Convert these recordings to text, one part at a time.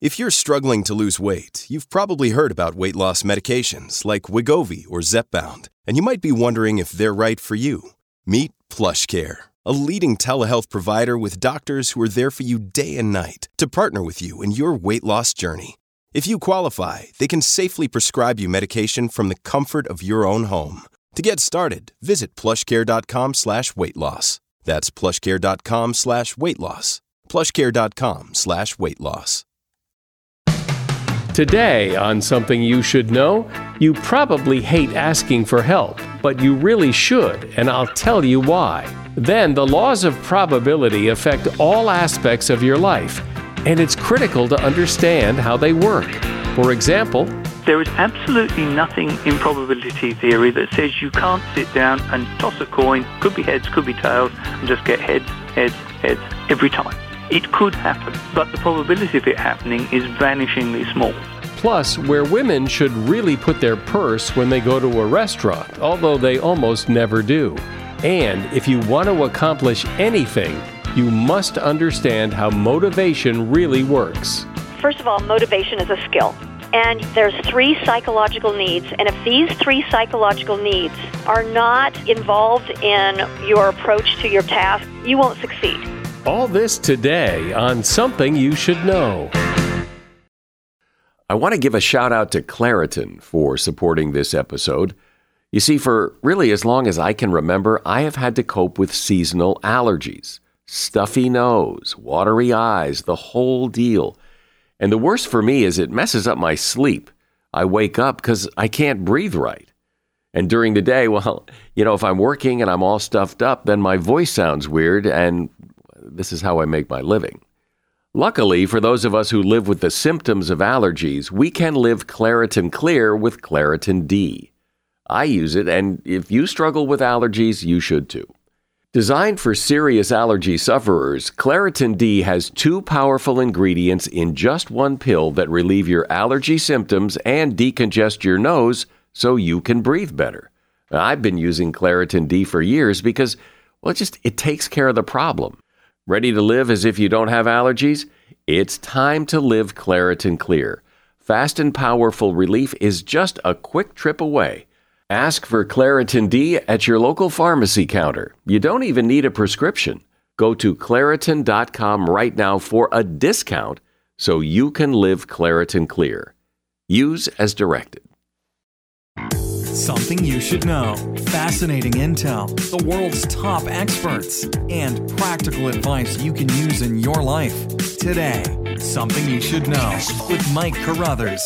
If you're struggling to lose weight, you've probably heard about weight loss medications like Wegovy or Zepbound, and you might be wondering if they're right for you. Meet PlushCare, a leading telehealth provider with doctors who are there for you day and night to partner with you in your weight loss journey. If you qualify, they can safely prescribe you medication from the comfort of your own home. To get started, visit plushcare.com/weight-loss. That's plushcare.com/weight-loss. plushcare.com/weight-loss. Today on Something You Should Know, you probably hate asking for help, but you really should, and I'll tell you why. Then the laws of probability affect all aspects of your life, and it's critical to understand how they work. For example, there is absolutely nothing in probability theory that says you can't sit down and toss a coin, could be heads, could be tails, and just get heads every time. It could happen, but the probability of it happening is vanishingly small. Plus, where women should really put their purse when they go to a restaurant, although they almost never do. And if you want to accomplish anything, you must understand how motivation really works. First of all, motivation is a skill. And there's 3 psychological needs. And if these 3 psychological needs are not involved in your approach to your task, you won't succeed. All this today on Something You Should Know. I want to give a shout out to Claritin for supporting this episode. You see, for really as long as I can remember, I have had to cope with seasonal allergies. Stuffy nose, watery eyes, the whole deal. And the worst for me is it messes up my sleep. I wake up because I can't breathe right. And during the day, well, if I'm working and I'm all stuffed up, then my voice sounds weird, and this is how I make my living. Luckily, for those of us who live with the symptoms of allergies, we can live Claritin Clear with Claritin D. I use it, and if you struggle with allergies, you should too. Designed for serious allergy sufferers, Claritin D has 2 powerful ingredients in just one pill that relieve your allergy symptoms and decongest your nose so you can breathe better. I've been using Claritin D for years because, it takes care of the problem. Ready to live as if you don't have allergies? It's time to live Claritin Clear. Fast and powerful relief is just a quick trip away. Ask for Claritin D at your local pharmacy counter. You don't even need a prescription. Go to Claritin.com right now for a discount so you can live Claritin Clear. Use as directed. Something you should know. Fascinating intel, the world's top experts, and practical advice you can use in your life. Today, Something You Should Know with Mike Carruthers.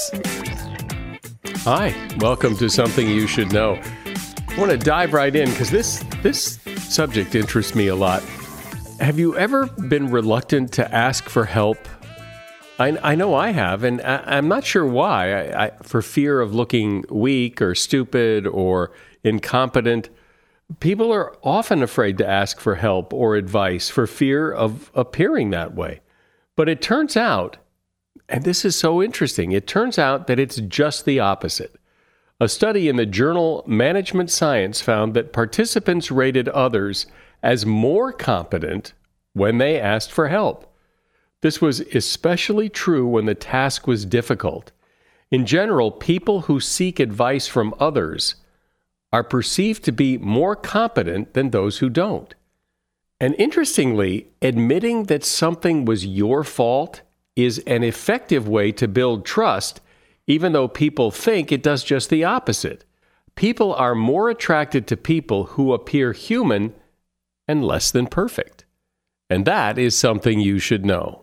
Hi, welcome to Something You Should Know. I want to dive right in because this subject interests me a lot. Have you ever been reluctant to ask for help? I know I have, and I'm not sure why. For fear of looking weak or stupid or incompetent. People are often afraid to ask for help or advice for fear of appearing that way. But it turns out, and this is so interesting, it turns out that it's just the opposite. A study in the journal Management Science found that participants rated others as more competent when they asked for help. This was especially true when the task was difficult. In general, people who seek advice from others are perceived to be more competent than those who don't. And interestingly, admitting that something was your fault is an effective way to build trust, even though people think it does just the opposite. People are more attracted to people who appear human and less than perfect. And that is something you should know.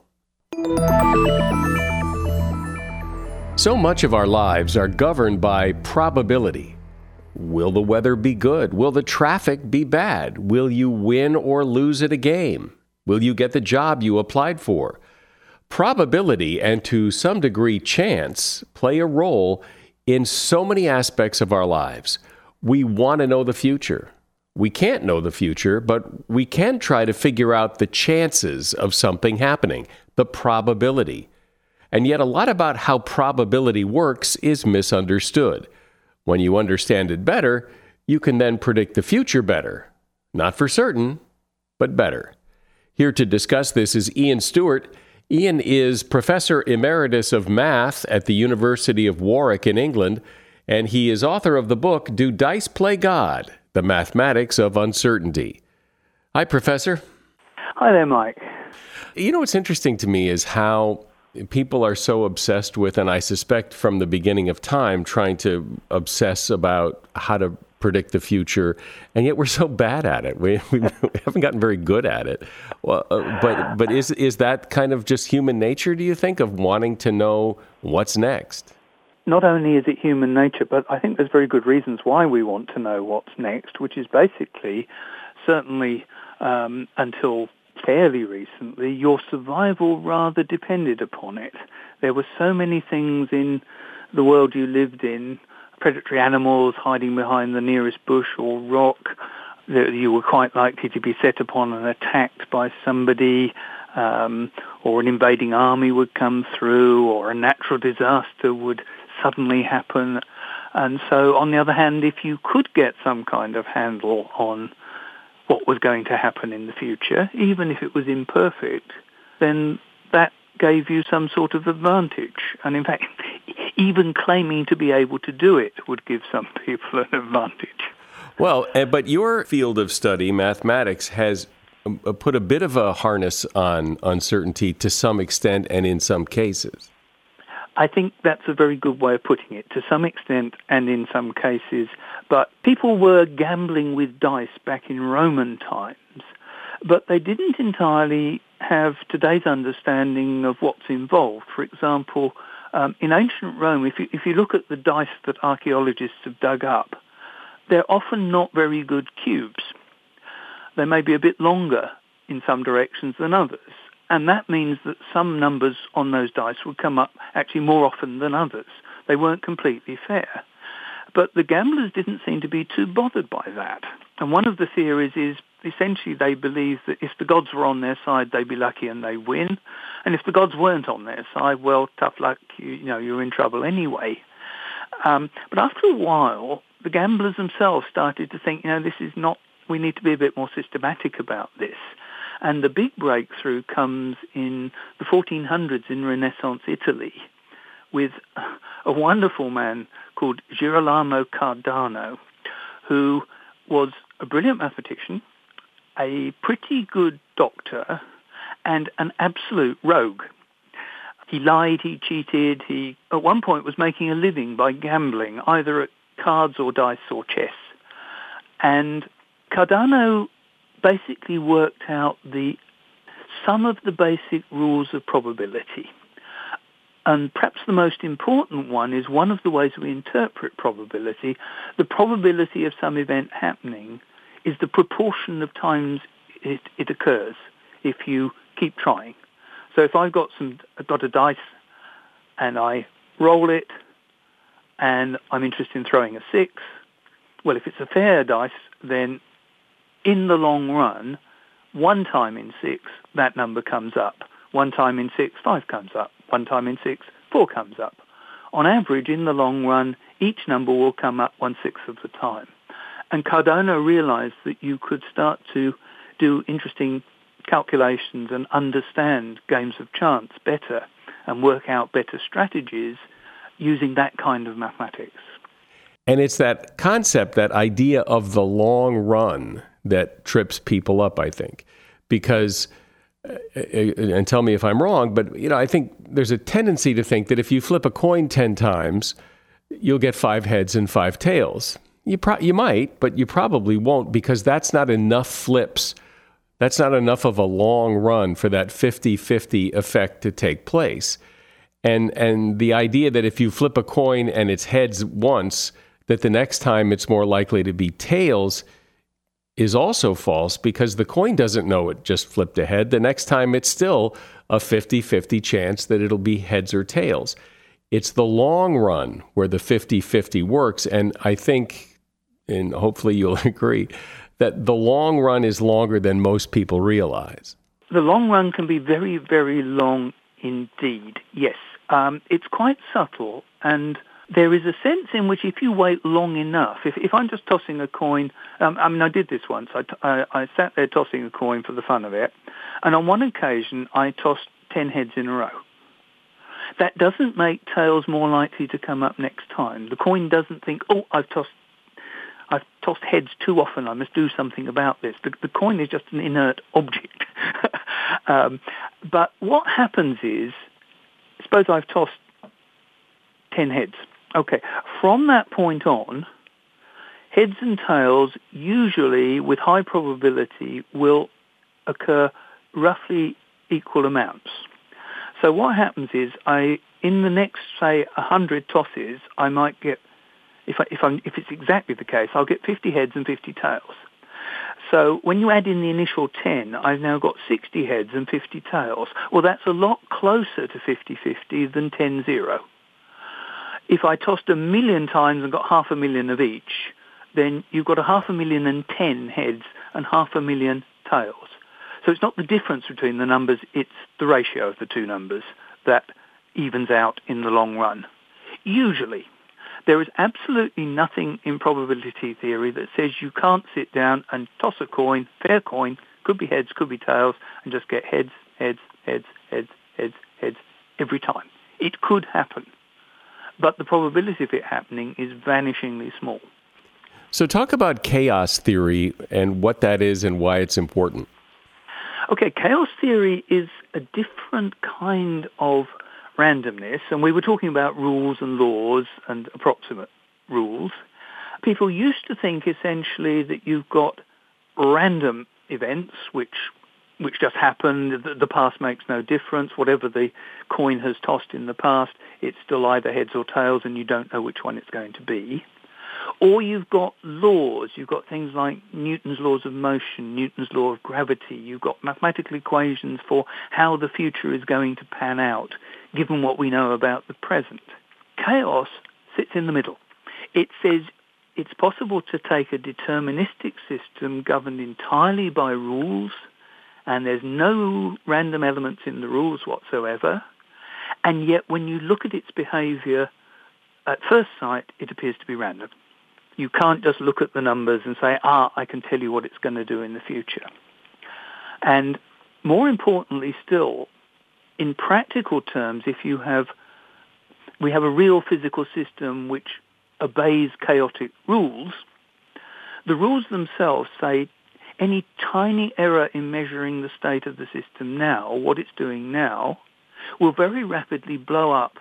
So much of our lives are governed by probability. Will the weather be good? Will the traffic be bad? Will you win or lose at a game? Will you get the job you applied for? Probability and to some degree chance play a role in so many aspects of our lives. We want to know the future. We can't know the future, but we can try to figure out the chances of something happening, the probability. And yet a lot about how probability works is misunderstood. When you understand it better, you can then predict the future better. Not for certain, but better. Here to discuss this is Ian Stewart. Ian is Professor Emeritus of Math at the University of Warwick in England, and he is author of the book, Do Dice Play God? The Mathematics of Uncertainty. Hi, Professor. Hi there, Mike. You know, what's interesting to me is how people are so obsessed with, and I suspect from the beginning of time, trying to obsess about how to predict the future, and yet we're so bad at it. We haven't gotten very good at it. Well, but is that kind of just human nature, do you think, of wanting to know what's next? Not only is it human nature, but I think there's very good reasons why we want to know what's next, which is basically, certainly until fairly recently, your survival rather depended upon it. There were so many things in the world you lived in, predatory animals hiding behind the nearest bush or rock, that you were quite likely to be set upon and attacked by somebody, or an invading army would come through, or a natural disaster would suddenly happen. And so, on the other hand, if you could get some kind of handle on what was going to happen in the future, even if it was imperfect, then that gave you some sort of advantage. And in fact, even claiming to be able to do it would give some people an advantage. Well, but your field of study, mathematics, has put a bit of a harness on uncertainty to some extent and in some cases. I think that's a very good way of putting it, to some extent and in some cases. But people were gambling with dice back in Roman times, but they didn't entirely have today's understanding of what's involved. For example, in ancient Rome, if you look at the dice that archaeologists have dug up, they're often not very good cubes. They may be a bit longer in some directions than others. And that means that some numbers on those dice would come up actually more often than others. They weren't completely fair. But the gamblers didn't seem to be too bothered by that. And one of the theories is essentially they believed that if the gods were on their side, they'd be lucky and they win. And if the gods weren't on their side, well, tough luck, you're in trouble anyway. But after a while, the gamblers themselves started to think, this is not, we need to be a bit more systematic about this. And the big breakthrough comes in the 1400s in Renaissance Italy with a wonderful man called Girolamo Cardano, who was a brilliant mathematician, a pretty good doctor, and an absolute rogue. He lied, he cheated, he at one point was making a living by gambling, either at cards or dice or chess. And Cardano basically worked out some of the basic rules of probability. And perhaps the most important one is one of the ways we interpret probability. The probability of some event happening is the proportion of times it occurs if you keep trying. So if I've got a dice and I roll it and I'm interested in throwing a 6, well, if it's a fair dice, then in the long run, one time in 6, that number comes up. One time in 6, 5 comes up. One time in 6, 4 comes up. On average, in the long run, each number will come up 1/6 of the time. And Cardano realized that you could start to do interesting calculations and understand games of chance better and work out better strategies using that kind of mathematics. And it's that concept, that idea of the long run that trips people up, I think, because, and tell me if I'm wrong, but I think there's a tendency to think that if you flip a coin 10 times, you'll get 5 heads and 5 tails. You might, but you probably won't, because that's not enough flips. That's not enough of a long run for that 50-50 effect to take place. And the idea that if you flip a coin and it's heads once, that the next time it's more likely to be tails is also false, because the coin doesn't know it just flipped a head. The next time it's still a 50-50 chance that it'll be heads or tails. It's the long run where the 50-50 works. And I think, and hopefully you'll agree, that the long run is longer than most people realize. The long run can be very, very long indeed, yes. It's quite subtle, and there is a sense in which if you wait long enough, if I'm just tossing a coin, I did this once. I sat there tossing a coin for the fun of it, and on one occasion I tossed 10 heads in a row. That doesn't make tails more likely to come up next time. The coin doesn't think, oh, I've tossed heads too often, I must do something about this. The coin is just an inert object. But what happens is, suppose I've tossed 10 heads. Okay, from that point on, heads and tails usually, with high probability, will occur roughly equal amounts. So what happens is, in the next, say, 100 tosses, I might get, if it's exactly the case, I'll get 50 heads and 50 tails. So when you add in the initial 10, I've now got 60 heads and 50 tails. Well, that's a lot closer to 50-50 than 10-0. If I tossed 1,000,000 times and got 500,000 of each, then you've got 500,010 heads and 500,000 tails. So it's not the difference between the numbers, it's the ratio of the two numbers that evens out in the long run. Usually, there is absolutely nothing in probability theory that says you can't sit down and toss a coin, fair coin, could be heads, could be tails, and just get heads, heads, heads, heads, heads, heads every time. It could happen, but the probability of it happening is vanishingly small. So talk about chaos theory and what that is and why it's important. Okay, chaos theory is a different kind of randomness, and we were talking about rules and laws and approximate rules. People used to think essentially that you've got random events which just happen. The past makes no difference. Whatever the coin has tossed in the past, it's still either heads or tails, and you don't know which one it's going to be. Or you've got laws. You've got things like Newton's laws of motion, Newton's law of gravity. You've got mathematical equations for how the future is going to pan out, given what we know about the present. Chaos sits in the middle. It says it's possible to take a deterministic system governed entirely by rules, and there's no random elements in the rules whatsoever, and yet when you look at its behavior, at first sight, it appears to be random. You can't just look at the numbers and say, I can tell you what it's going to do in the future. And more importantly still, in practical terms, we have a real physical system which obeys chaotic rules. The rules themselves say any tiny error in measuring the state of the system now, what it's doing now, will very rapidly blow up.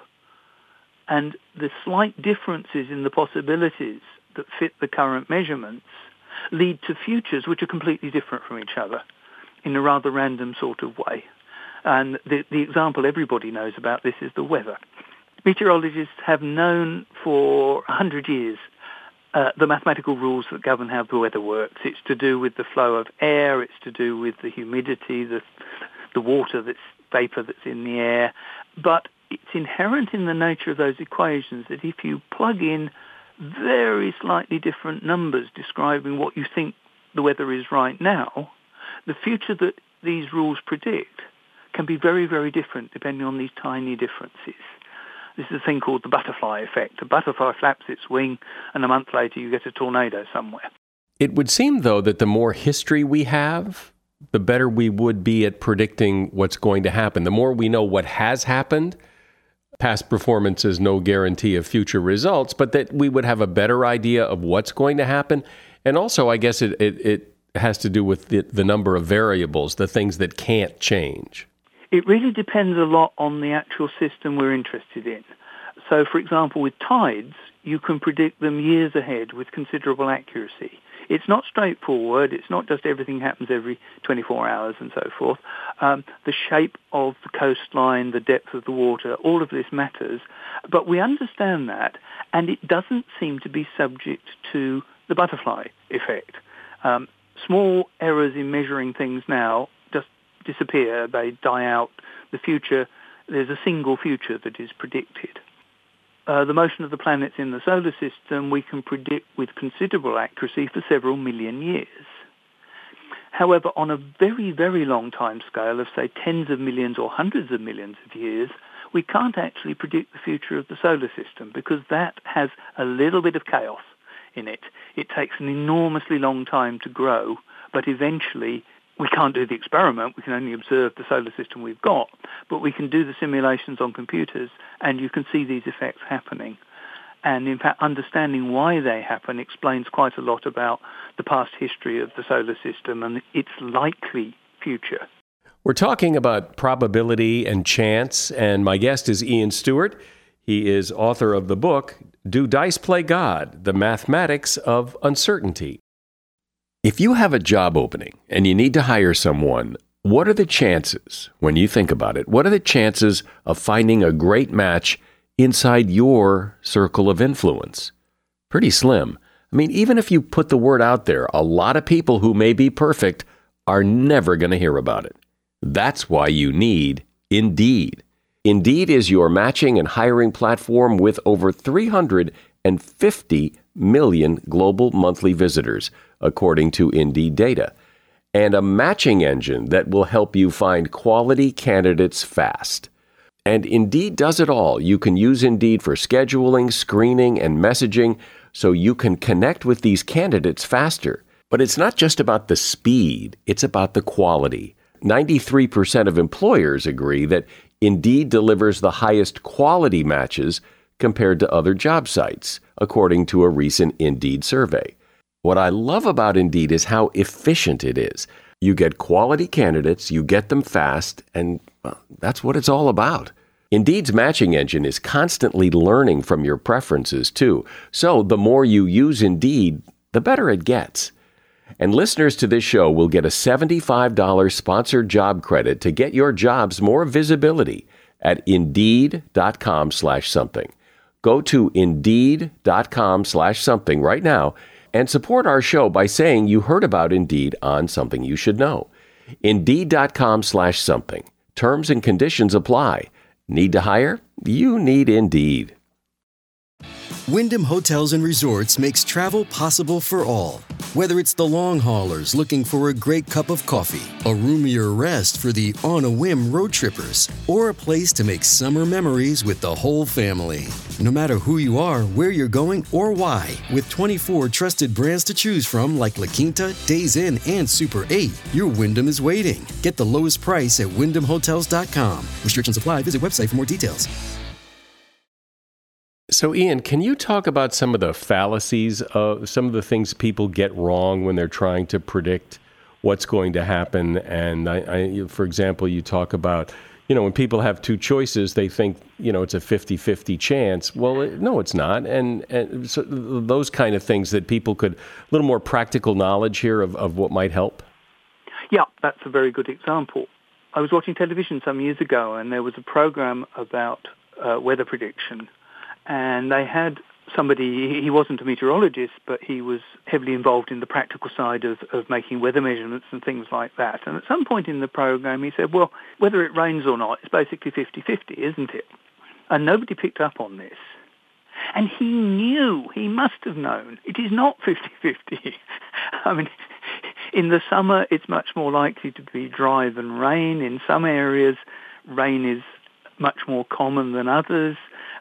And the slight differences in the possibilities that fit the current measurements lead to futures which are completely different from each other in a rather random sort of way. And the example everybody knows about this is the weather. Meteorologists have known for 100 years the mathematical rules that govern how the weather works. It's to do with the flow of air, it's to do with the humidity, the water vapor that's in the air. But it's inherent in the nature of those equations that if you plug in very slightly different numbers describing what you think the weather is right now, the future that these rules predict can be very, very different depending on these tiny differences. This is a thing called the butterfly effect. A butterfly flaps its wing, and a month later you get a tornado somewhere. It would seem, though, that the more history we have, the better we would be at predicting what's going to happen. The more we know what has happened, past performance is no guarantee of future results, but that we would have a better idea of what's going to happen. And also, I guess it has to do with the number of variables, the things that can't change. It really depends a lot on the actual system we're interested in. So, for example, with tides, you can predict them years ahead with considerable accuracy. It's not straightforward. It's not just everything happens every 24 hours and so forth. The shape of the coastline, the depth of the water, all of this matters. But we understand that, and it doesn't seem to be subject to the butterfly effect. Small errors in measuring things now just disappear. They die out. The future, there's a single future that is predicted. The motion of the planets in the solar system we can predict with considerable accuracy for several million years. However, on a very, very long time scale of, say, tens of millions or hundreds of millions of years, we can't actually predict the future of the solar system because that has a little bit of chaos in it. It takes an enormously long time to grow, but eventually We can't do the experiment. We can only observe the solar system we've got, but we can do the simulations on computers, and you can see these effects happening. And in fact, understanding why they happen explains quite a lot about the past history of the solar system and its likely future. We're talking about probability and chance, and my guest is Ian Stewart. He is author of the book, Do Dice Play God? The Mathematics of Uncertainty. If you have a job opening and you need to hire someone, what are the chances, when you think about it, what are the chances of finding a great match inside your circle of influence? Pretty slim. I mean, even if you put the word out there, a lot of people who may be perfect are never going to hear about it. That's why you need Indeed. Indeed is your matching and hiring platform with over 350 million global monthly visitors, according to Indeed data, and a matching engine that will help you find quality candidates fast. And Indeed does it all. You can use Indeed for scheduling, screening, and messaging so you can connect with these candidates faster. But it's not just about the speed, it's about the quality. 93% of employers agree that Indeed delivers the highest quality matches compared to other job sites, according to a recent Indeed survey. What I love about Indeed is how efficient it is. You get quality candidates, you get them fast, and that's what it's all about. Indeed's matching engine is constantly learning from your preferences, too. So the more you use Indeed, the better it gets. And listeners to this show will get a $75 sponsored job credit to get your jobs more visibility at Indeed.com/something. Go to Indeed.com/something right now and support our show by saying you heard about Indeed on Something You Should Know. Indeed.com/something. Terms and conditions apply. Need to hire? You need Indeed. Wyndham Hotels and Resorts makes travel possible for all. Whether it's the long haulers looking for a great cup of coffee, a roomier rest for the on-a-whim road trippers, or a place to make summer memories with the whole family. No matter who you are, where you're going, or why, with 24 trusted brands to choose from like La Quinta, Days Inn, and Super 8, your Wyndham is waiting. Get the lowest price at WyndhamHotels.com. Restrictions apply. Visit website for more details. So, Ian, can you talk about some of the fallacies of some of the things people get wrong when they're trying to predict what's going to happen? And for example, you talk about, when people have two choices, they think, it's a 50-50 chance. Well, no, it's not. And so those kind of things that people could, a little more practical knowledge here of what might help. Yeah, that's a very good example. I was watching television some years ago, and there was a program about weather prediction. And they had somebody, he wasn't a meteorologist, but he was heavily involved in the practical side of making weather measurements and things like that. And at some point in the program, he said, well, whether it rains or not, it's basically 50-50, isn't it? And nobody picked up on this. And he knew, he must have known, it is not 50-50. I mean, in the summer, it's much more likely to be dry than rain. In some areas, rain is much more common than others.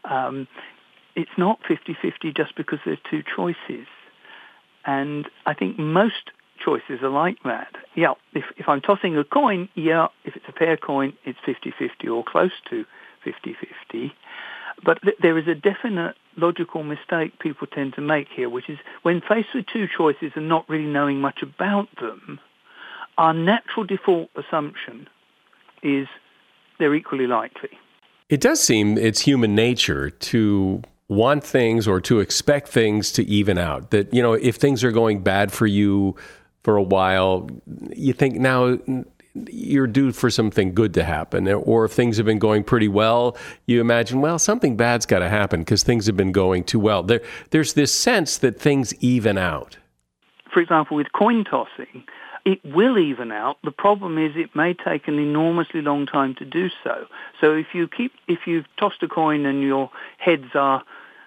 It's not 50-50 just because there's two choices. And I think most choices are like that. Yeah, if I'm tossing a coin, if it's a pair coin, it's 50-50 or close to 50-50. But there is a definite logical mistake people tend to make here, which is when faced with two choices and not really knowing much about them, our natural default assumption is they're equally likely. It does seem it's human nature to want things or to expect things to even out. That, if things are going bad for you for a while, you think now you're due for something good to happen. Or if things have been going pretty well, you imagine, well, something bad's got to happen because things have been going too well. There's this sense that things even out. For example, with coin tossing, it will even out. The problem is it may take an enormously long time to do so. So if you've tossed a coin and your heads are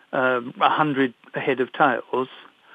100 ahead of tails,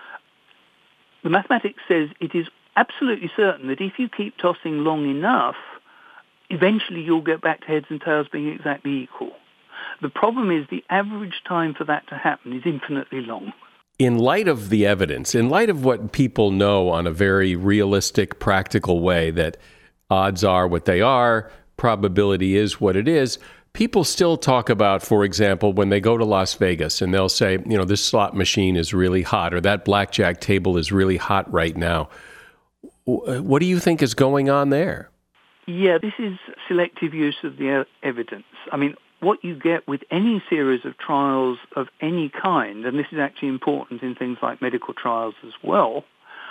the mathematics says it is absolutely certain that if you keep tossing long enough, eventually you'll get back to heads and tails being exactly equal. The problem is the average time for that to happen is infinitely long. in light of the evidence, in light of what people know on a very realistic, practical way, that odds are what they are, probability is what it is, people still talk about, for example, when they go to Las Vegas and they'll say, this slot machine is really hot, or that blackjack table is really hot right now. What do you think is going on there? Yeah, this is selective use of the evidence. I mean, what you get with any series of trials of any kind, and this is actually important in things like medical trials as well,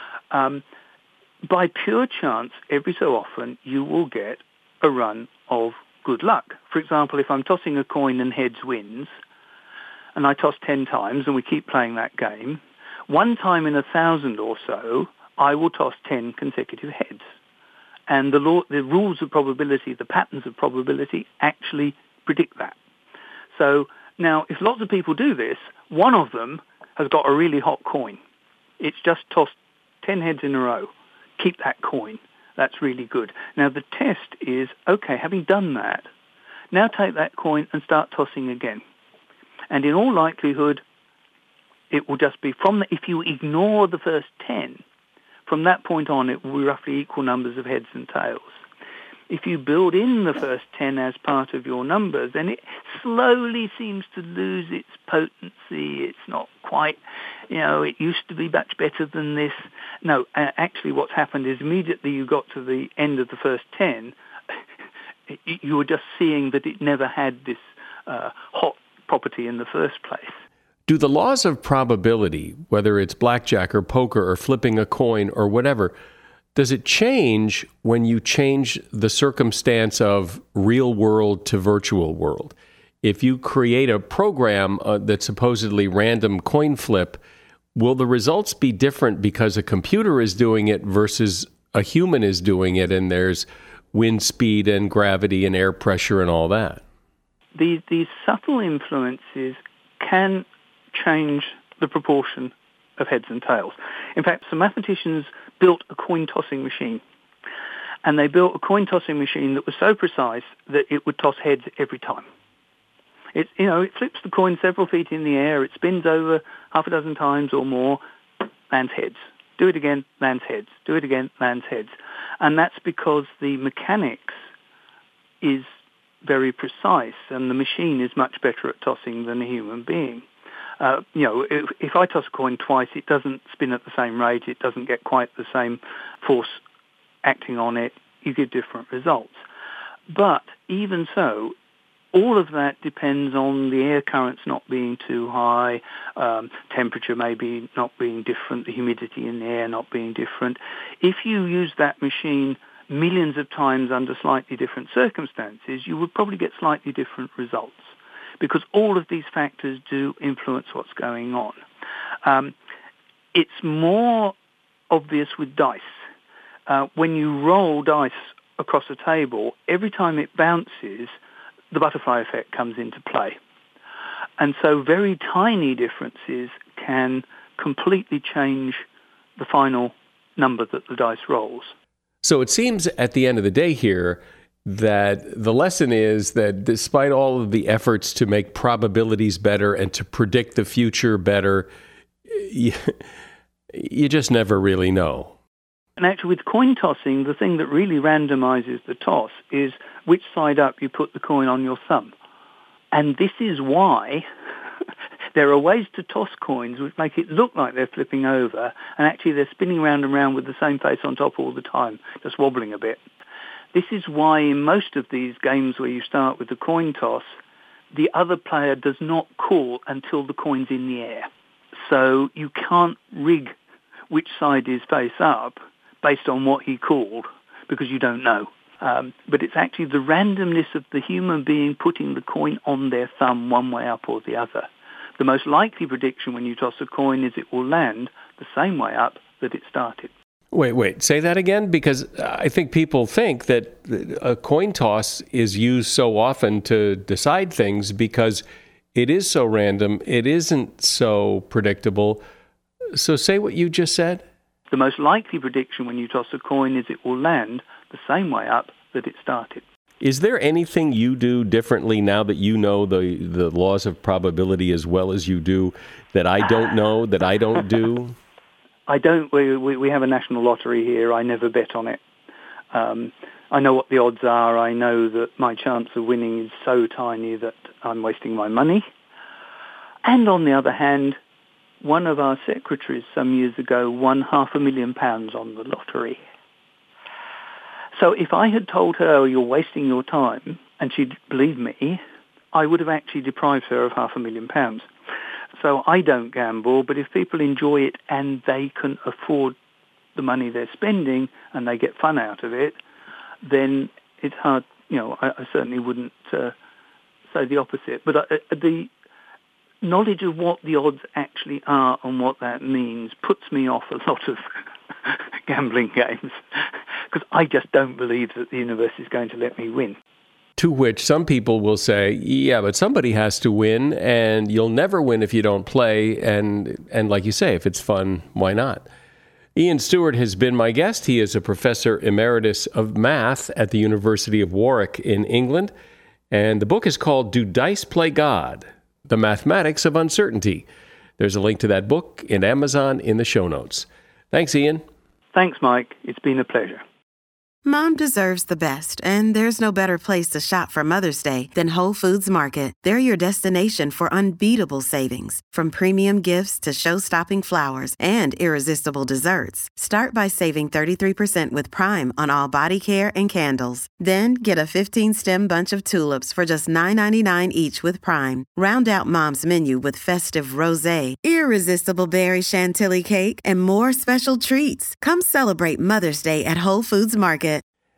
by pure chance, every so often, you will get a run of good luck. For example, if I'm tossing a coin and heads wins, and I toss 10 times and we keep playing that game, one time in 1,000 or so, I will toss 10 consecutive heads. And the rules of probability, the patterns of probability actually predict that. So now, if lots of people do this, one of them has got a really hot coin. It's just tossed 10 heads in a row. Keep that coin. That's really good. Now, the test is, okay, having done that, now take that coin and start tossing again. And in all likelihood, it will just be if you ignore the first 10, from that point on, it will be roughly equal numbers of heads and tails. If you build in the first 10 as part of your numbers, then it slowly seems to lose its potency. It's not quite, it used to be much better than this. No, actually what's happened is immediately you got to the end of the first 10, you were just seeing that it never had this hot property in the first place. Do the laws of probability, whether it's blackjack or poker or flipping a coin or whatever, does it change when you change the circumstance of real world to virtual world? If you create a program that's supposedly random coin flip, will the results be different because a computer is doing it versus a human is doing it, and there's wind speed and gravity and air pressure and all that? These subtle influences can change the proportion of heads and tails. In fact, some mathematicians built a coin-tossing machine. And they built a coin-tossing machine that was so precise that it would toss heads every time. It flips the coin several feet in the air, it spins over half a dozen times or more, lands heads. Do it again, lands heads. Do it again, lands heads. And that's because the mechanics is very precise, and the machine is much better at tossing than a human being. If I toss a coin twice, it doesn't spin at the same rate. It doesn't get quite the same force acting on it. You get different results. But even so, all of that depends on the air currents not being too high, temperature maybe not being different, the humidity in the air not being different. If you use that machine millions of times under slightly different circumstances, you would probably get slightly different results, because all of these factors do influence what's going on. It's more obvious with dice. When you roll dice across a table, every time it bounces, the butterfly effect comes into play. And so very tiny differences can completely change the final number that the dice rolls. So it seems at the end of the day here that the lesson is that despite all of the efforts to make probabilities better and to predict the future better, you just never really know. And actually with coin tossing, the thing that really randomizes the toss is which side up you put the coin on your thumb. And this is why there are ways to toss coins which make it look like they're flipping over, and actually they're spinning round and round with the same face on top all the time, just wobbling a bit. This is why in most of these games where you start with the coin toss, the other player does not call until the coin's in the air. So you can't rig which side is face up based on what he called, because you don't know. But it's actually the randomness of the human being putting the coin on their thumb one way up or the other. The most likely prediction when you toss a coin is it will land the same way up that it started. Wait, say that again? Because I think people think that a coin toss is used so often to decide things because it is so random, it isn't so predictable. So say what you just said. The most likely prediction when you toss a coin is it will land the same way up that it started. Is there anything you do differently now that you know the laws of probability as well as you do that I don't know, that I don't do? I don't. We have a national lottery here. I never bet on it. I know what the odds are. I know that my chance of winning is so tiny that I'm wasting my money. And on the other hand, one of our secretaries some years ago won £500,000 on the lottery. So if I had told her, "Oh, you're wasting your time," and she'd believed me, I would have actually deprived her of £500,000. So I don't gamble, but if people enjoy it and they can afford the money they're spending and they get fun out of it, then it's hard. I certainly wouldn't say the opposite. But the knowledge of what the odds actually are and what that means puts me off a lot of gambling games because I just don't believe that the universe is going to let me win. To which some people will say, yeah, but somebody has to win, and you'll never win if you don't play. And like you say, if it's fun, why not? Ian Stewart has been my guest. He is a professor emeritus of math at the University of Warwick in England. And the book is called Do Dice Play God? The Mathematics of Uncertainty. There's a link to that book in Amazon in the show notes. Thanks, Ian. Thanks, Mike. It's been a pleasure. Mom deserves the best, and there's no better place to shop for Mother's Day than Whole Foods Market. They're your destination for unbeatable savings, from premium gifts to show-stopping flowers and irresistible desserts. Start by saving 33% with Prime on all body care and candles. Then get a 15-stem bunch of tulips for just $9.99 each with Prime. Round out Mom's menu with festive rosé, irresistible berry chantilly cake, and more special treats. Come celebrate Mother's Day at Whole Foods Market.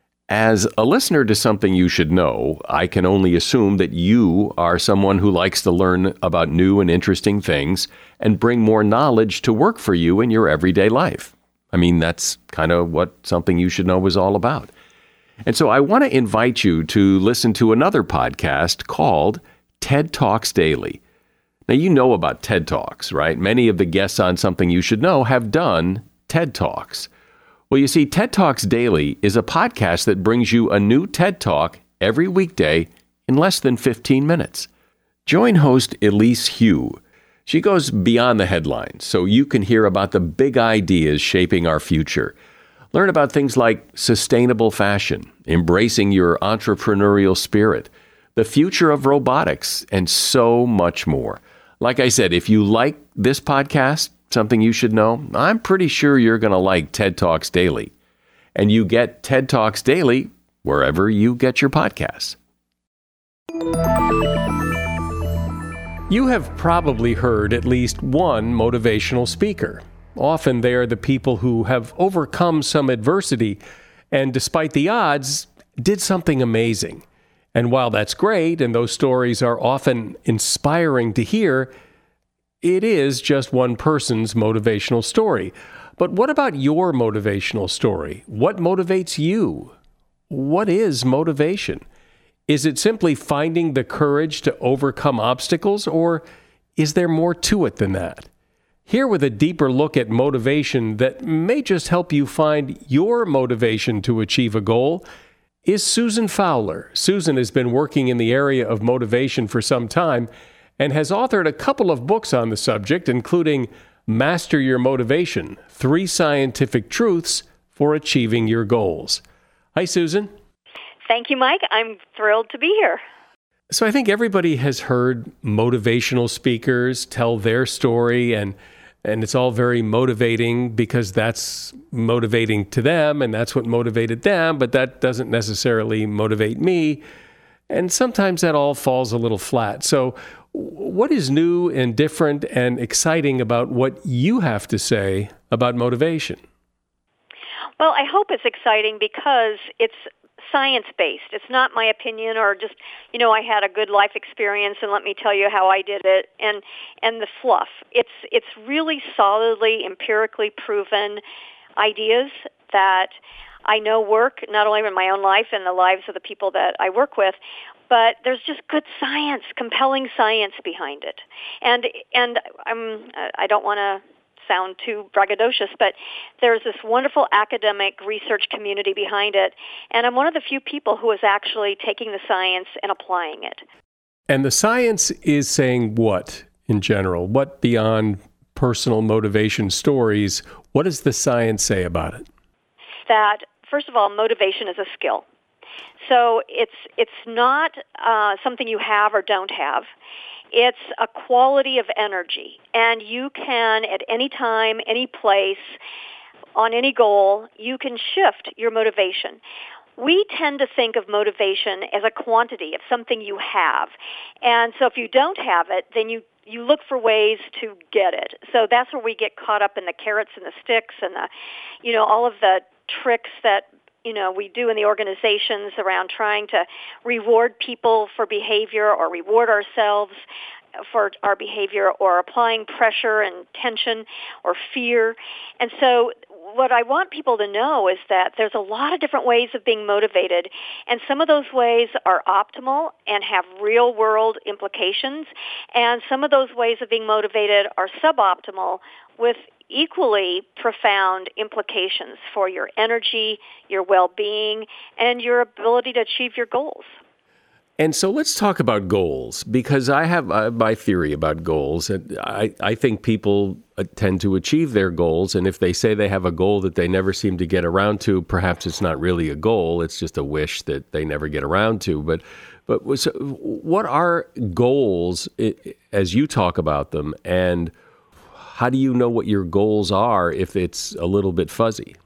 As a listener to Something You Should Know, I can only assume that you are someone who likes to learn about new and interesting things and bring more knowledge to work for you in your everyday life. I mean, that's kind of what Something You Should Know is all about. And so I want to invite you to listen to another podcast called TED Talks Daily. Now, you know about TED Talks, right? Many of the guests on Something You Should Know have done TED Talks. Well, you see, TED Talks Daily is a podcast that brings you a new TED Talk every weekday in less than 15 minutes. Join host Elise Hu. She goes beyond the headlines, so you can hear about the big ideas shaping our future. Learn about things like sustainable fashion, embracing your entrepreneurial spirit, the future of robotics, and so much more. Like I said, if you like this podcast, Something You Should Know, I'm pretty sure you're going to like TED Talks Daily. And you get TED Talks Daily wherever you get your podcasts. You have probably heard at least one motivational speaker. Often they are the people who have overcome some adversity and, despite the odds, did something amazing. And while that's great, and those stories are often inspiring to hear, it is just one person's motivational story. But what about your motivational story? What motivates you? What is motivation? Is it simply finding the courage to overcome obstacles, or is there more to it than that? Here with a deeper look at motivation that may just help you find your motivation to achieve a goal is Susan Fowler. Susan has been working in the area of motivation for some time and has authored a couple of books on the subject, including Master Your Motivation, 3 Scientific Truths for Achieving Your Goals. Hi, Susan. Thank you, Mike. I'm thrilled to be here. So I think everybody has heard motivational speakers tell their story, and it's all very motivating because that's motivating to them, and that's what motivated them, but that doesn't necessarily motivate me. And sometimes that all falls a little flat. So what is new and different and exciting about what you have to say about motivation? Well, I hope it's exciting because it's science-based. It's not my opinion or just, I had a good life experience and let me tell you how I did it and the fluff. It's really solidly, empirically proven ideas that I know work not only in my own life and the lives of the people that I work with, but there's just good science, compelling science behind it. And I don't want to sound too braggadocious, but there's this wonderful academic research community behind it, and I'm one of the few people who is actually taking the science and applying it. And the science is saying what in general? What beyond personal motivation stories, what does the science say about it? That, first of all, motivation is a skill. So it's not something you have or don't have. It's a quality of energy. And you can, at any time, any place, on any goal, you can shift your motivation. We tend to think of motivation as a quantity of something you have. And so if you don't have it, then you look for ways to get it. So that's where we get caught up in the carrots and the sticks and the, all of the tricks that, we do in the organizations around trying to reward people for behavior or reward ourselves for our behavior, or applying pressure and tension or fear. And so what I want people to know is that there's a lot of different ways of being motivated, and some of those ways are optimal and have real-world implications, and some of those ways of being motivated are suboptimal with equally profound implications for your energy, your well-being, and your ability to achieve your goals. And so let's talk about goals, because I have my theory about goals. And I think people tend to achieve their goals, and if they say they have a goal that they never seem to get around to, perhaps it's not really a goal, it's just a wish that they never get around to. But so what are goals as you talk about them, and how do you know what your goals are if it's a little bit fuzzy?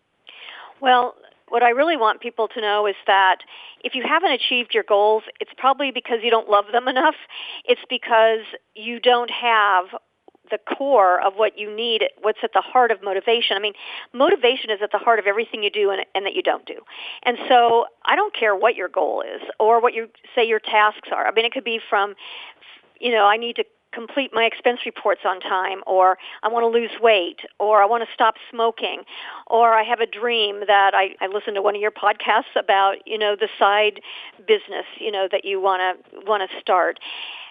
Well, what I really want people to know is that if you haven't achieved your goals, it's probably because you don't love them enough. It's because you don't have the core of what you need, what's at the heart of motivation. I mean, motivation is at the heart of everything you do and that you don't do. And so I don't care what your goal is or what you say your tasks are. I mean, it could be from, I need to complete my expense reports on time, or I want to lose weight, or I want to stop smoking, or I have a dream that I listened to one of your podcasts about, the side business, that you want to start.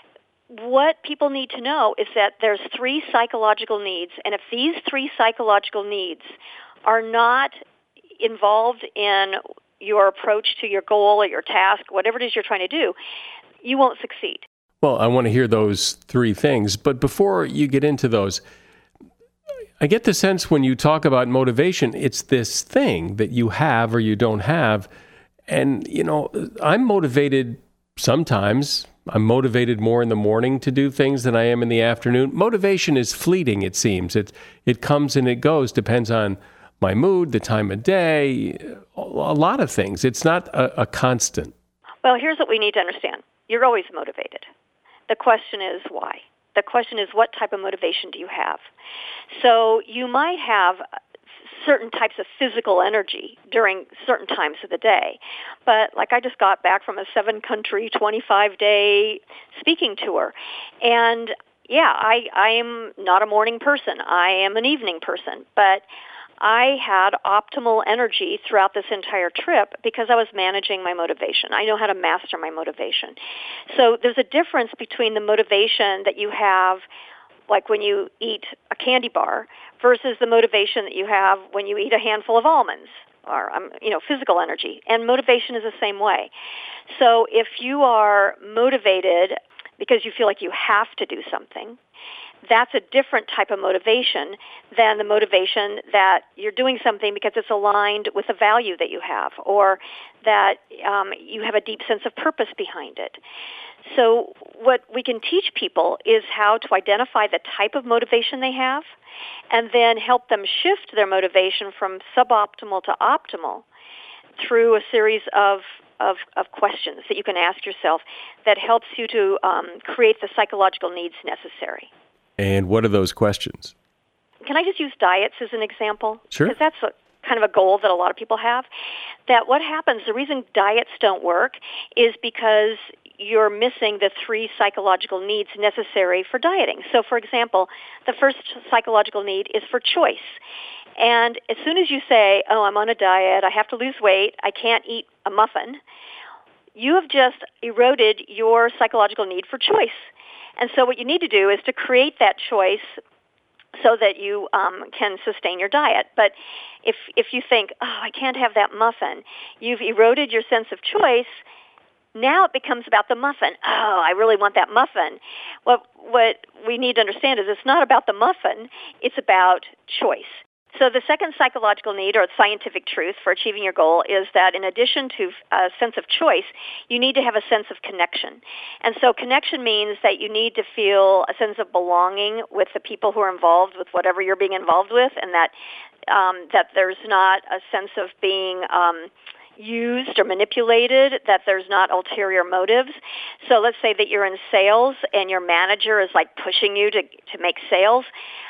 What people need to know is that there's 3 psychological needs, and if these 3 psychological needs are not involved in your approach to your goal or your task, whatever it is you're trying to do, you won't succeed. Well, I want to hear those 3 things. But before you get into those, I get the sense when you talk about motivation, it's this thing that you have or you don't have. And, I'm motivated sometimes. I'm motivated more in the morning to do things than I am in the afternoon. Motivation is fleeting, it seems. It comes and it goes, depends on my mood, the time of day, a lot of things. It's not a constant. Well, here's what we need to understand. You're always motivated. The question is why? The question is, what type of motivation do you have? So you might have certain types of physical energy during certain times of the day. But like I just got back from a 7-country, 25-day speaking tour. And yeah, I am not a morning person. I am an evening person. But I had optimal energy throughout this entire trip because I was managing my motivation. I know how to master my motivation. So there's a difference between the motivation that you have, like when you eat a candy bar, versus the motivation that you have when you eat a handful of almonds, or physical energy. And motivation is the same way. So if you are motivated because you feel like you have to do something, that's a different type of motivation than the motivation that you're doing something because it's aligned with a value that you have, or that you have a deep sense of purpose behind it. So what we can teach people is how to identify the type of motivation they have and then help them shift their motivation from suboptimal to optimal through a series of questions that you can ask yourself that helps you to create the psychological needs necessary. And what are those questions? Can I just use diets as an example? Sure. Because that's kind of a goal that a lot of people have. That what happens, the reason diets don't work is because you're missing the 3 psychological needs necessary for dieting. So, for example, the first psychological need is for choice. And as soon as you say, I'm on a diet, I have to lose weight, I can't eat a muffin, you have just eroded your psychological need for choice. And so what you need to do is to create that choice so that you can sustain your diet. But if you think, oh, I can't have that muffin, you've eroded your sense of choice. Now it becomes about the muffin. Oh, I really want that muffin. What we need to understand is it's not about the muffin, it's about choice. So the second psychological need, or scientific truth for achieving your goal, is that in addition to a sense of choice, you need to have a sense of connection. And so connection means that you need to feel a sense of belonging with the people who are involved with whatever you're being involved with, and that there's not a sense of being used or manipulated, that there's not ulterior motives. So let's say that you're in sales and your manager is like pushing you to make sales,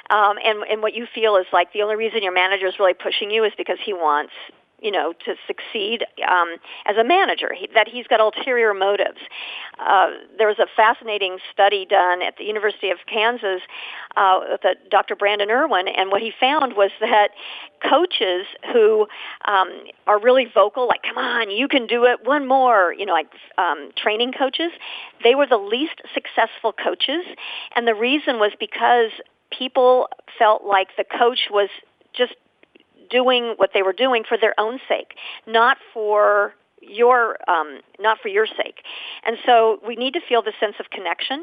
and what you feel is like the only reason your manager is really pushing you is because he wants to succeed as a manager, that he's got ulterior motives. There was a fascinating study done at the University of Kansas with Dr. Brandon Irwin, and what he found was that coaches who are really vocal, like, come on, you can do it, one more, training coaches, they were the least successful coaches, and the reason was because people felt like the coach was just doing what they were doing for their own sake, not for your sake. And so we need to feel the sense of connection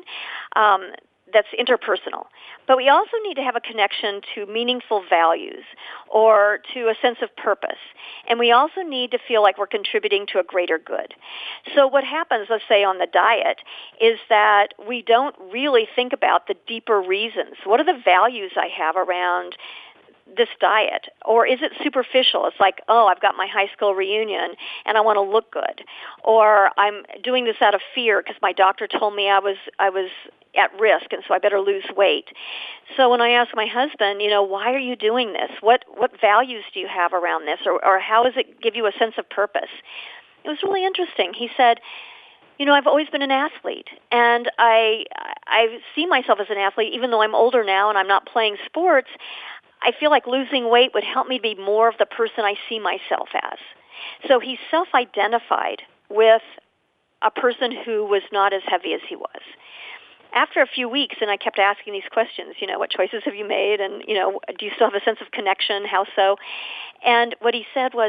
that's interpersonal. But we also need to have a connection to meaningful values or to a sense of purpose. And we also need to feel like we're contributing to a greater good. So what happens, let's say on the diet, is that we don't really think about the deeper reasons. What are the values I have around this diet? Or is it superficial? It's like, oh, I've got my high school reunion and I want to look good. Or I'm doing this out of fear because my doctor told me I was at risk and so I better lose weight. So when I ask my husband, why are you doing this? What values do you have around this? Or how does it give you a sense of purpose? It was really interesting. He said, I've always been an athlete, and I see myself as an athlete even though I'm older now and I'm not playing sports. I feel like losing weight would help me be more of the person I see myself as. So he self-identified with a person who was not as heavy as he was. After a few weeks, and I kept asking these questions, what choices have you made? And, do you still have a sense of connection? How so? And what he said was,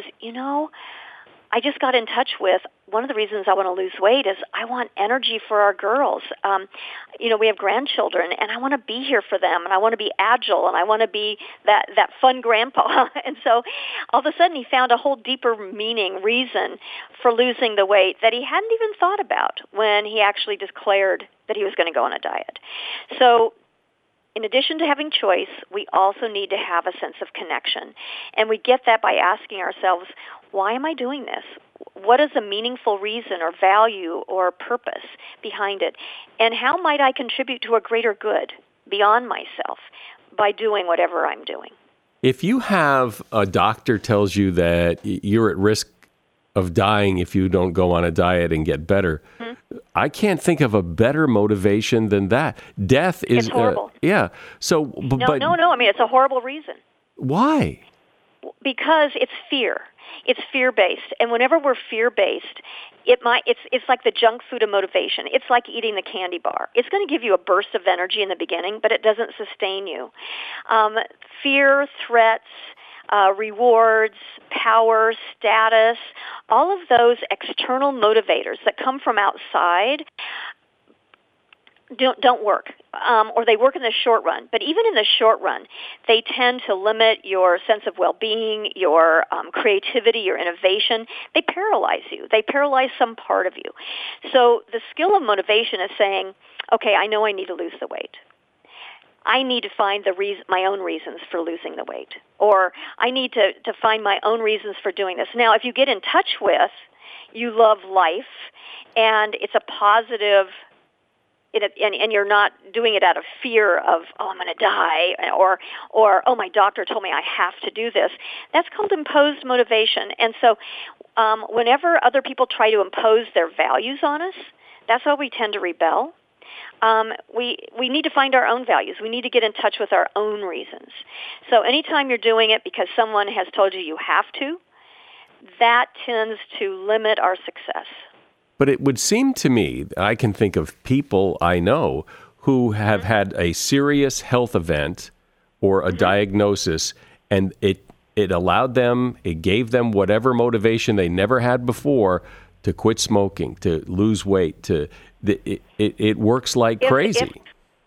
I just got in touch with one of the reasons I want to lose weight is I want energy for our girls. We have grandchildren, and I want to be here for them, and I want to be agile, and I want to be that fun grandpa. And so all of a sudden he found a whole deeper reason for losing the weight that he hadn't even thought about when he actually declared that he was going to go on a diet. So in addition to having choice, we also need to have a sense of connection. And we get that by asking ourselves, why am I doing this? What is a meaningful reason or value or purpose behind it? And how might I contribute to a greater good beyond myself by doing whatever I'm doing? If you have a doctor tells you that you're at risk of dying if you don't go on a diet and get better, I can't think of a better motivation than that. Death is... It's horrible. Yeah. So, No. I mean, it's a horrible reason. Why? Because it's fear. It's fear-based. And whenever we're fear-based, it's like the junk food of motivation. It's like eating the candy bar. It's going to give you a burst of energy in the beginning, but it doesn't sustain you. Fear, threats, rewards, power, status, all of those external motivators that come from outside don't work, or they work in the short run. But even in the short run, they tend to limit your sense of well-being, your creativity, your innovation. They paralyze you. They paralyze some part of you. So the skill of motivation is saying, okay, I know I need to lose the weight. I need to find my own reasons for losing the weight, or I need to find my own reasons for doing this. Now, if you get in touch with, you love life, and it's a positive, and you're not doing it out of fear of, oh, I'm going to die, or oh, my doctor told me I have to do this. That's called imposed motivation. And so whenever other people try to impose their values on us, that's how we tend to rebel. We need to find our own values. We need to get in touch with our own reasons. So anytime you're doing it because someone has told you have to, that tends to limit our success. But it would seem to me, I can think of people I know who have had a serious health event or a diagnosis, and it allowed them, it gave them whatever motivation they never had before to quit smoking, to lose weight, it works like crazy.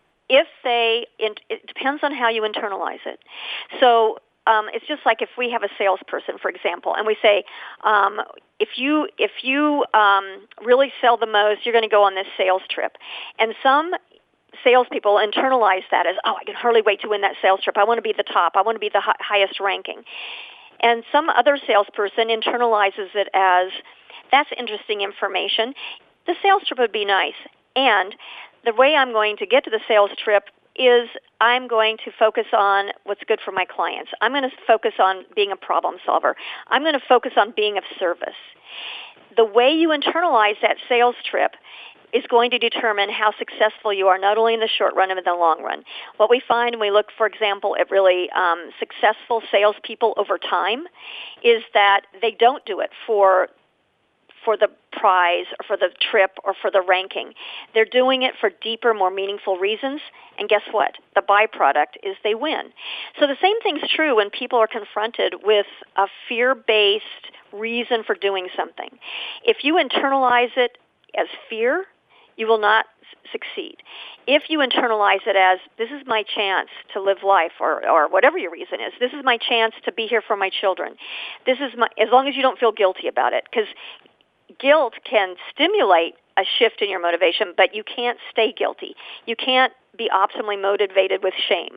It depends on how you internalize it. So it's just like if we have a salesperson, for example, and we say, if you really sell the most, you're going to go on this sales trip. And some salespeople internalize that as, I can hardly wait to win that sales trip. I want to be the top. I want to be the highest ranking. And some other salesperson internalizes it as, that's interesting information. The sales trip would be nice. And the way I'm going to get to the sales trip is I'm going to focus on what's good for my clients. I'm going to focus on being a problem solver. I'm going to focus on being of service. The way you internalize that sales trip is going to determine how successful you are, not only in the short run, but in the long run. What we find when we look, for example, at really successful salespeople over time is that they don't do it for the prize or for the trip or for the ranking. They're doing it for deeper, more meaningful reasons. And guess what? The byproduct is they win. So the same thing's true when people are confronted with a fear-based reason for doing something. If you internalize it as fear, you will not succeed. If you internalize it as, this is my chance to live life, or whatever your reason is, this is my chance to be here for my children. This is as long as you don't feel guilty about it, because guilt can stimulate a shift in your motivation, but you can't stay guilty. You can't be optimally motivated with shame.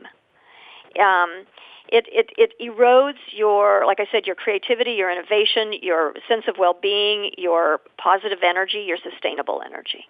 It erodes your, like I said, your creativity, your innovation, your sense of well-being, your positive energy, your sustainable energy.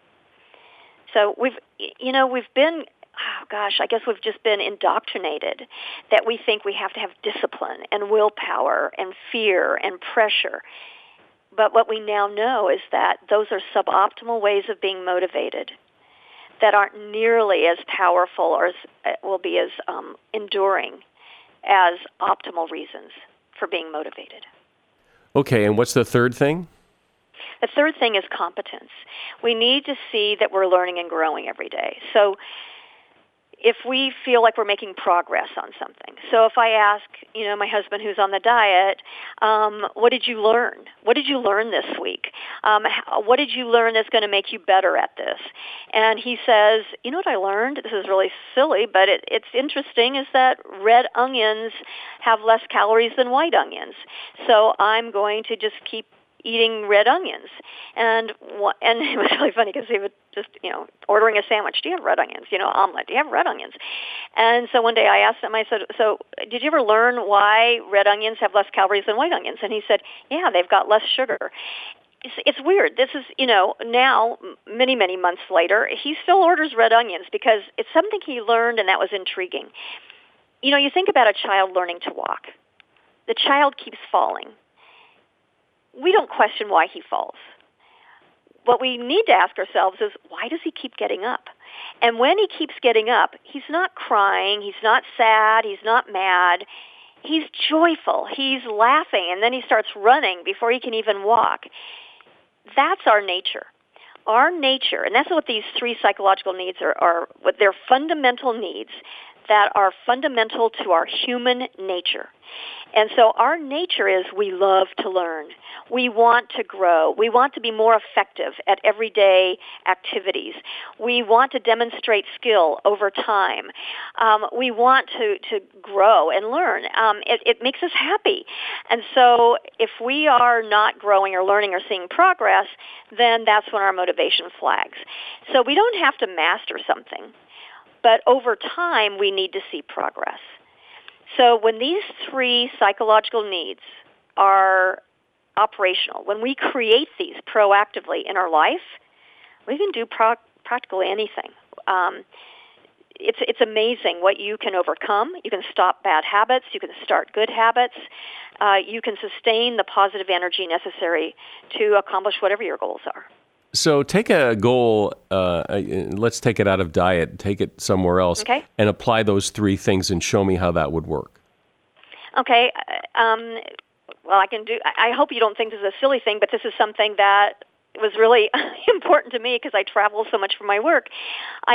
So we've been, I guess we've just been indoctrinated that we think we have to have discipline and willpower and fear and pressure. But what we now know is that those are suboptimal ways of being motivated that aren't nearly as powerful or will be as enduring as optimal reasons for being motivated. Okay, and what's the third thing? The third thing is competence. We need to see that we're learning and growing every day. So if we feel like we're making progress on something. So if I ask, my husband who's on the diet, what did you learn? What did you learn this week? What did you learn that's going to make you better at this? And he says, you know what I learned? This is really silly, but it's interesting, is that red onions have less calories than white onions. So I'm going to just keep eating red onions. And it was really funny because he would just, ordering a sandwich, do you have red onions? Omelet, do you have red onions? And so one day I asked him, I said, so did you ever learn why red onions have less calories than white onions? And he said, yeah, they've got less sugar. It's weird. This is, now, many, many months later, he still orders red onions because it's something he learned, and that was intriguing. You think about a child learning to walk. The child keeps falling. We don't question why he falls. What we need to ask ourselves is, why does he keep getting up? And when he keeps getting up, he's not crying, he's not sad, he's not mad. He's joyful, he's laughing, and then he starts running before he can even walk. That's our nature. Our nature, and that's what these three psychological needs are what they're fundamental needs that are fundamental to our human nature. And so our nature is we love to learn. We want to grow. We want to be more effective at everyday activities. We want to demonstrate skill over time. We want to grow and learn. It makes us happy. And so if we are not growing or learning or seeing progress, then that's when our motivation flags. So we don't have to master something, but over time we need to see progress. So when these three psychological needs are operational, when we create these proactively in our life, we can do practically anything. It's amazing what you can overcome. You can stop bad habits. You can start good habits. You can sustain the positive energy necessary to accomplish whatever your goals are. So take a goal, let's take it out of diet, take it somewhere else, okay, and apply those three things and show me how that would work. Okay. Well, I hope you don't think this is a silly thing, but this is something that was really important to me because I travel so much for my work. I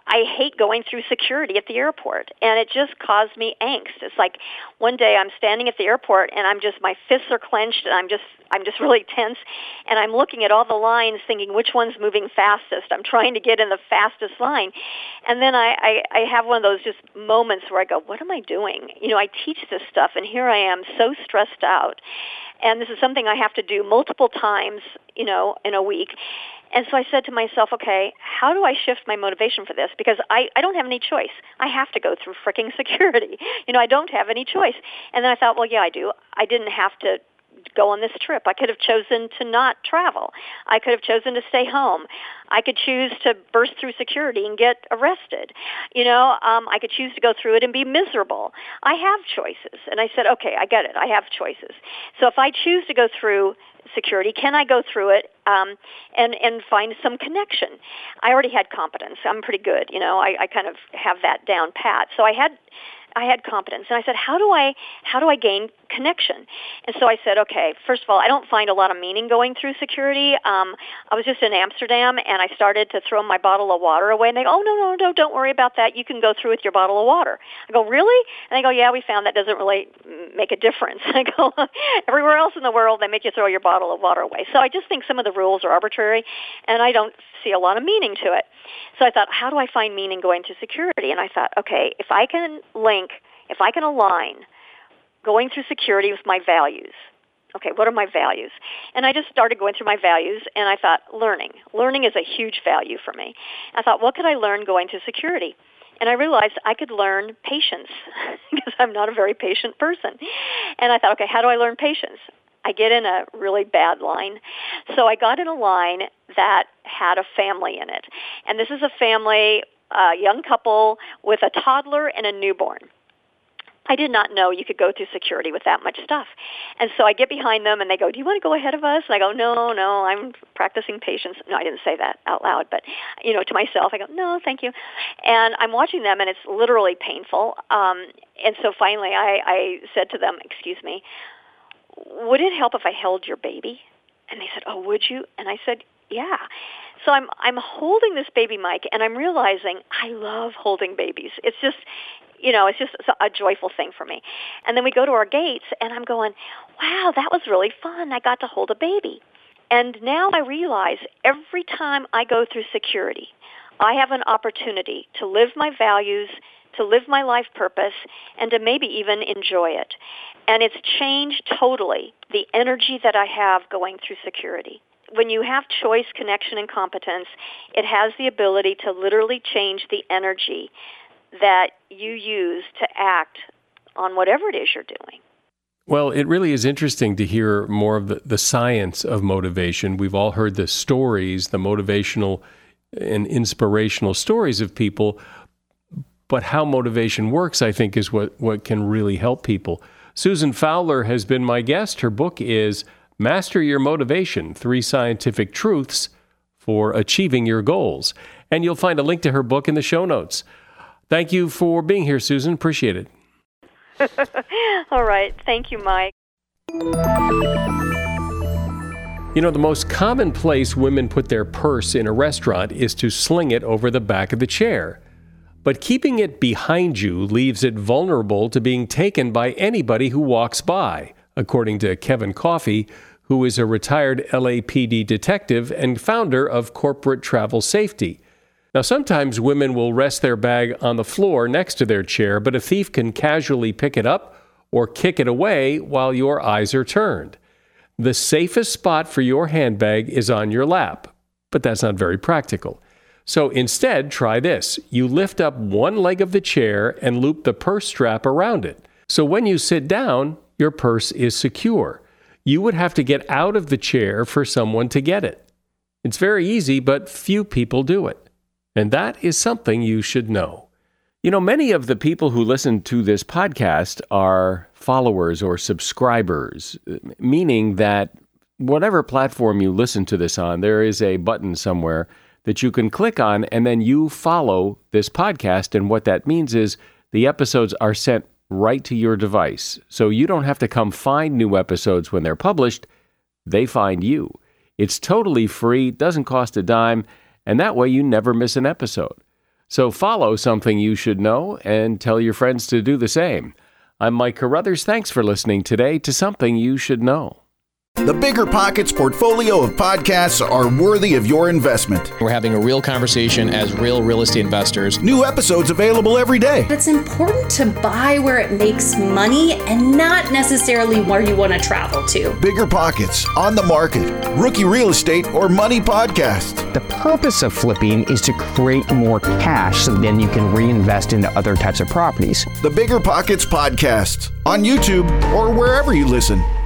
I hate going through security at the airport, and it just caused me angst. It's like one day I'm standing at the airport, and my fists are clenched, and I'm just really tense, and I'm looking at all the lines thinking which one's moving fastest. I'm trying to get in the fastest line. And then I have one of those just moments where I go, what am I doing? I teach this stuff, and here I am so stressed out. And this is something I have to do multiple times, in a week. And so I said to myself, okay, how do I shift my motivation for this? Because I don't have any choice. I have to go through fricking security. I don't have any choice. And then I thought, well, yeah, I do. I didn't have to go on this trip. I could have chosen to not travel. I could have chosen to stay home. I could choose to burst through security and get arrested. I could choose to go through it and be miserable. I have choices. And I said, okay, I get it. I have choices. So if I choose to go through security, can I go through it and find some connection? I already had competence. I'm pretty good. I kind of have that down pat. So I had competence, and I said, how do I gain connection? And so I said, okay, first of all, I don't find a lot of meaning going through security. I was just in Amsterdam, and I started to throw my bottle of water away, and they go, oh, no, don't worry about that. You can go through with your bottle of water. I go, really? And they go, yeah, we found that doesn't really make a difference. I go, everywhere else in the world, they make you throw your bottle of water away. So I just think some of the rules are arbitrary, and I don't see a lot of meaning to it. So I thought, how do I find meaning going to security? And I thought, okay, if I can align going through security with my values. Okay, what are my values? And I just started going through my values, and I thought, learning. Learning is a huge value for me. I thought, what could I learn going to security? And I realized I could learn patience because I'm not a very patient person. And I thought, okay, how do I learn patience? I get in a really bad line. So I got in a line that had a family in it. And this is a family, a young couple with a toddler and a newborn. I did not know you could go through security with that much stuff. And so I get behind them, and they go, do you want to go ahead of us? And I go, no, I'm practicing patience. No, I didn't say that out loud, but, to myself, I go, no, thank you. And I'm watching them, and it's literally painful. And so finally I said to them, excuse me, would it help if I held your baby? And they said, oh, would you? And I said, yeah. So I'm holding this baby, Mike, and I'm realizing I love holding babies. It's just a joyful thing for me. And then we go to our gates, and I'm going, wow, that was really fun. I got to hold a baby. And now I realize every time I go through security, I have an opportunity to live my values, to live my life purpose, and to maybe even enjoy it. And it's changed totally the energy that I have going through security. When you have choice, connection, and competence, it has the ability to literally change the energy that you use to act on whatever it is you're doing. Well, it really is interesting to hear more of the science of motivation. We've all heard the stories, the motivational and inspirational stories of people, but how motivation works, I think, is what can really help people. Susan Fowler has been my guest. Her book is Master Your Motivation, 3 Scientific Truths for Achieving Your Goals. And you'll find a link to her book in the show notes. Thank you for being here, Susan. Appreciate it. All right. Thank you, Mike. The most common place women put their purse in a restaurant is to sling it over the back of the chair. But keeping it behind you leaves it vulnerable to being taken by anybody who walks by, according to Kevin Coffey, who is a retired LAPD detective and founder of Corporate Travel Safety. Now, sometimes women will rest their bag on the floor next to their chair, but a thief can casually pick it up or kick it away while your eyes are turned. The safest spot for your handbag is on your lap, but that's not very practical. So instead, try this. You lift up one leg of the chair and loop the purse strap around it. So when you sit down, your purse is secure. You would have to get out of the chair for someone to get it. It's very easy, but few people do it. And that is something you should know. Many of the people who listen to this podcast are followers or subscribers, meaning that whatever platform you listen to this on, there is a button somewhere that you can click on, and then you follow this podcast. And what that means is the episodes are sent right to your device. So you don't have to come find new episodes when they're published. They find you. It's totally free, doesn't cost a dime, and that way you never miss an episode. So follow Something You Should Know and tell your friends to do the same. I'm Mike Carruthers. Thanks for listening today to Something You Should Know. The Bigger Pockets portfolio of podcasts are worthy of your investment. We're having a real conversation as real estate investors. New episodes available every day. It's important to buy where it makes money and not necessarily where you want to travel to. Bigger Pockets, On the Market, Rookie Real Estate, or Money Podcast. The purpose of flipping is to create more cash so then you can reinvest into other types of properties. The Bigger Pockets Podcast on YouTube or wherever you listen.